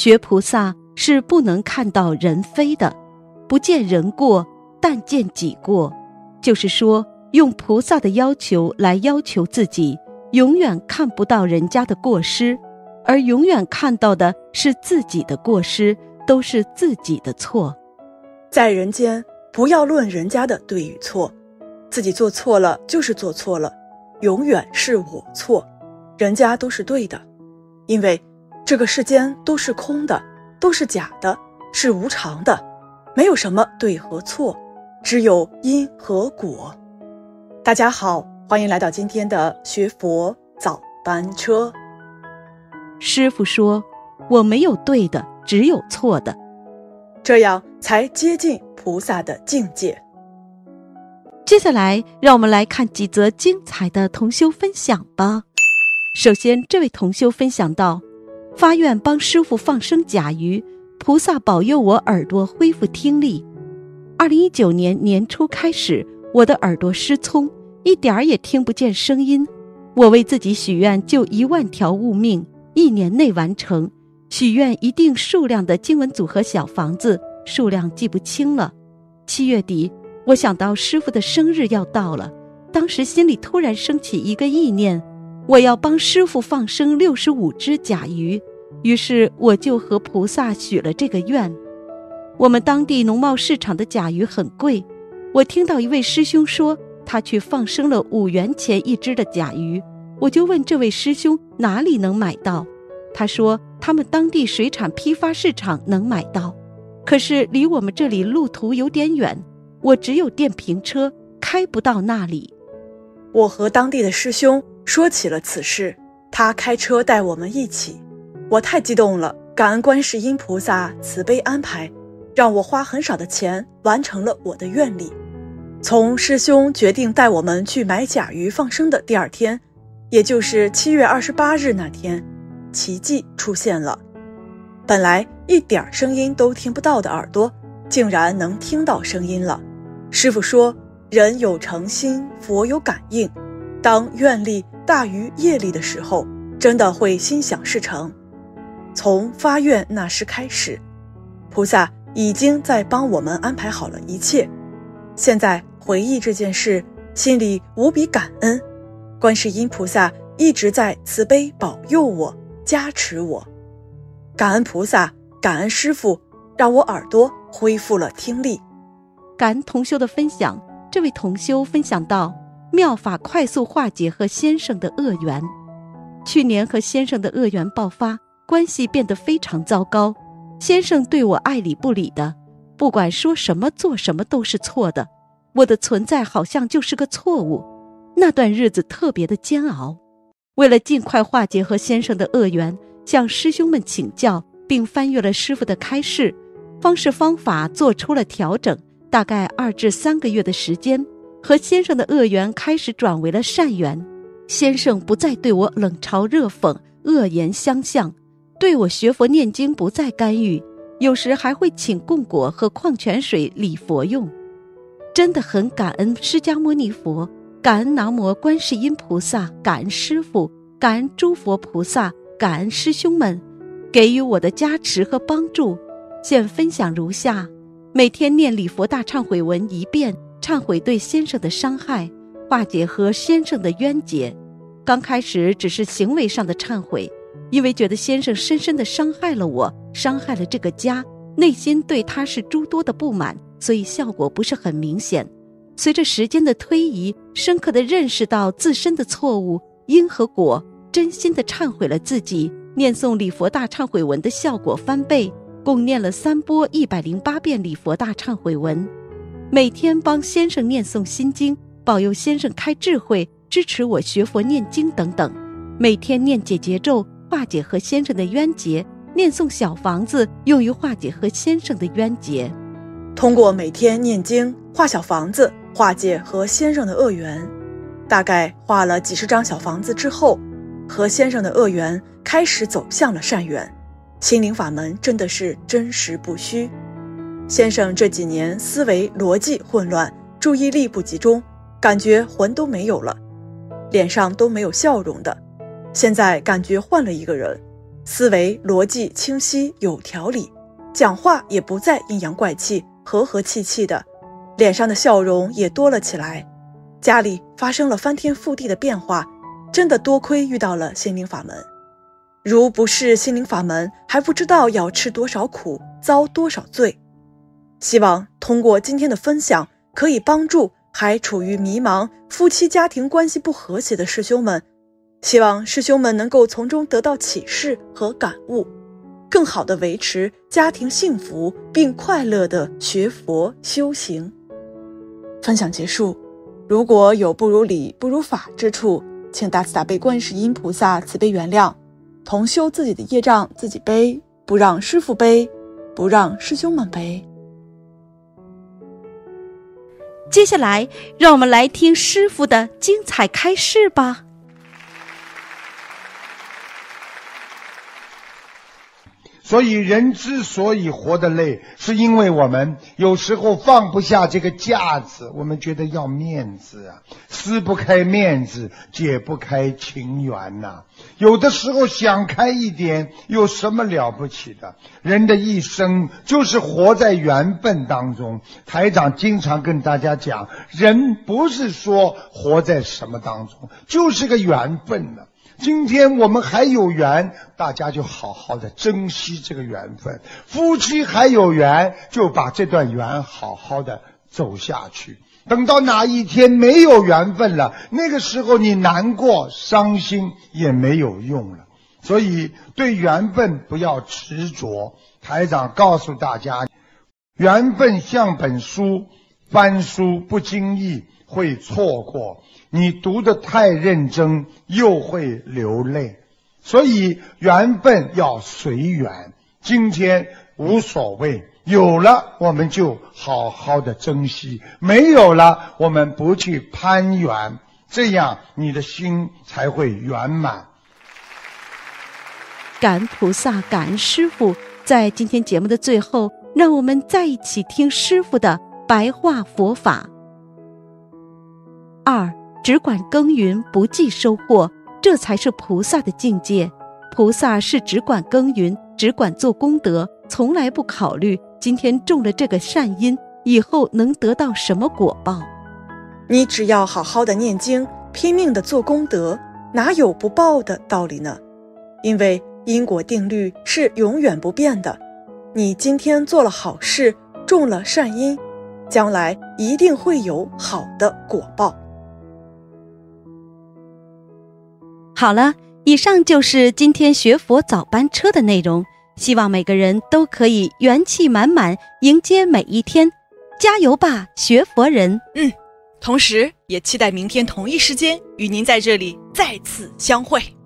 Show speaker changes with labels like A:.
A: 学菩萨是不能看到人非的，不见人过，但见己过。就是说，用菩萨的要求来要求自己，永远看不到人家的过失，而永远看到的是自己的过失，都是自己的错。
B: 在人间，不要论人家的对与错，自己做错了就是做错了，永远是我错，人家都是对的。因为这个世间都是空的，都是假的，是无常的，没有什么对和错，只有因和果。大家好，欢迎来到今天的学佛早班车。
A: 师父说，我没有对的，只有错的，
B: 这样才接近菩萨的境界。
A: 接下来让我们来看几则精彩的同修分享吧。首先，这位同修分享到，发愿帮师父放生甲鱼，菩萨保佑我耳朵恢复听力。2019年年初开始，我的耳朵失聪，一点儿也听不见声音。我为自己许愿，就10000条悟命，1年内完成。许愿一定数量的经文组合小房子，数量记不清了。7月底，我想到师父的生日要到了，当时心里突然升起一个意念，我要帮师父放生65只甲鱼。于是我就和菩萨许了这个愿。我们当地农贸市场的甲鱼很贵，我听到一位师兄说他去放生了5元钱一只的甲鱼，我就问这位师兄哪里能买到。他说他们当地水产批发市场能买到，可是离我们这里路途有点远，我只有电瓶车，开不到那里。
B: 我和当地的师兄说起了此事，他开车带我们一起，我太激动了，感恩观世音菩萨慈悲安排，让我花很少的钱完成了我的愿力。从师兄决定带我们去买甲鱼放生的第2天，也就是7月28日那天，奇迹出现了。本来一点声音都听不到的耳朵，竟然能听到声音了。师父说，人有诚心，佛有感应，当愿力大于业力的时候，真的会心想事成。从发愿那时开始，菩萨已经在帮我们安排好了一切。现在回忆这件事，心里无比感恩，观世音菩萨一直在慈悲保佑我，加持我。感恩菩萨，感恩师父，让我耳朵恢复了听力。
A: 感恩同修的分享。这位同修分享到，妙法快速化解和先生的恶缘。去年和先生的恶缘爆发，关系变得非常糟糕。先生对我爱理不理的，不管说什么做什么都是错的，我的存在好像就是个错误。那段日子特别的煎熬。为了尽快化解和先生的恶缘，向师兄们请教，并翻阅了师父的开示，方式方法做出了调整。大概2至3个月的时间，和先生的恶缘开始转为了善缘。先生不再对我冷嘲热讽、恶言相向，对我学佛念经不再干预，有时还会请供果和矿泉水礼佛用。真的很感恩释迦牟尼佛，感恩南无观世音菩萨，感恩师父，感恩诸佛菩萨，感恩师兄们给予我的加持和帮助。现分享如下：每天念礼佛大忏悔文1遍，忏悔对先生的伤害，化解和先生的冤结。刚开始只是行为上的忏悔，因为觉得先生深深地伤害了我，伤害了这个家，内心对他是诸多的不满，所以效果不是很明显。随着时间的推移，深刻地认识到自身的错误，因和果，真心地忏悔了自己，念诵礼佛大忏悔文的效果翻倍，共念了3波108遍礼佛大忏悔文。每天帮先生念诵心经，保佑先生开智慧，支持我学佛念经等等。每天念解结咒，化解和先生的冤结，念诵小房子，用于化解和先生的冤结。
B: 通过每天念经、画小房子，化解和先生的恶缘。大概画了几十张小房子之后，和先生的恶缘开始走向了善缘。心灵法门真的是真实不虚。先生这几年思维逻辑混乱，注意力不集中，感觉魂都没有了，脸上都没有笑容的。现在感觉换了一个人， 思维逻辑清晰有条理，讲话也不再阴阳怪气和和气气的，脸上的笑容也多了起来。家里发生了翻天覆地的变化，真的多亏遇到了心灵法门。如不是心灵法门，还不知道要吃多少苦，遭多少罪。希望通过今天的分享，可以帮助还处于迷茫、夫妻家庭关系不和谐的师兄们，希望师兄们能够从中得到启示和感悟，更好地维持家庭幸福，并快乐地学佛修行。分享结束，如果有不如理不如法之处，请大慈大悲观世音菩萨慈悲原谅，同修自己的业障自己背，不让师父背，不让师兄们背。
A: 接下来让我们来听师父的精彩开示吧。
C: 所以人之所以活得累，是因为我们有时候放不下这个架子，我们觉得要面子啊，撕不开面子，解不开情缘呐。有的时候想开一点，有什么了不起的？人的一生就是活在缘分当中。台长经常跟大家讲，人不是说活在什么当中，就是个缘分呢。今天我们还有缘，大家就好好的珍惜这个缘分。夫妻还有缘，就把这段缘好好的走下去。等到哪一天没有缘分了，那个时候你难过伤心也没有用了。所以对缘分不要执着。台长告诉大家，缘分像本书，翻书不经意会错过，你读得太认真又会流泪。所以缘分要随缘，今天无所谓，有了我们就好好的珍惜，没有了我们不去攀缘，这样你的心才会圆满。
A: 感恩菩萨，感恩师父。在今天节目的最后，让我们再一起听师父的白话佛法。2，只管耕耘，不计收获，这才是菩萨的境界。菩萨是只管耕耘，只管做功德，从来不考虑今天种了这个善因，以后能得到什么果报。
B: 你只要好好的念经，拼命的做功德，哪有不报的道理呢？因为因果定律是永远不变的。你今天做了好事，种了善因，将来一定会有好的果报。
A: 好了，以上就是今天学佛早班车的内容，希望每个人都可以元气满满迎接每一天，加油吧，学佛人！
B: 同时也期待明天同一时间与您在这里再次相会。